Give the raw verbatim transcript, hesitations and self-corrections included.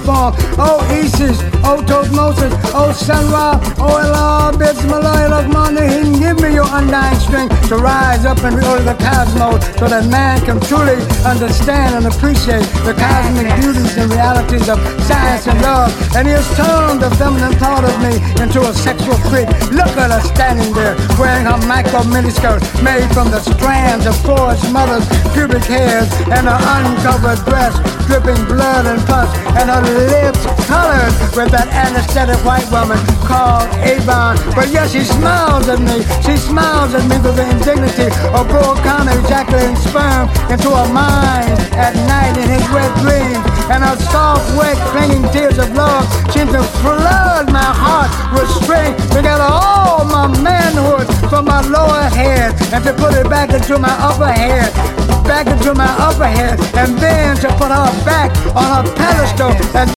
form. Oh Isis, oh Tutmosis, oh Sun-Ra, oh Allah, Bismillah, Rahman Rahim, give me your undying strength to rise up and order the cosmos so that man can truly understand and appreciate the cosmic beauties and realities of science and love. And he has turned the feminine part of me into a sexual freak. Look at her standing there wearing her micro miniskirt made from the strands of forged mother's pubic hairs and her uncovered breast dripping blood and pus and her lips colored with that anesthetic white woman called Avon. But yes, she smiles at me. She smiles at me with the indignity of Bull Connor ejaculating sperm into her mind at night in his wet dreams. And her soft, wet, clinging tears of love seem to flood my heart with strength to gather all my manhood from my lower head and to put it back into my upper head, back into my upper head, and then to put her back on her pedestal and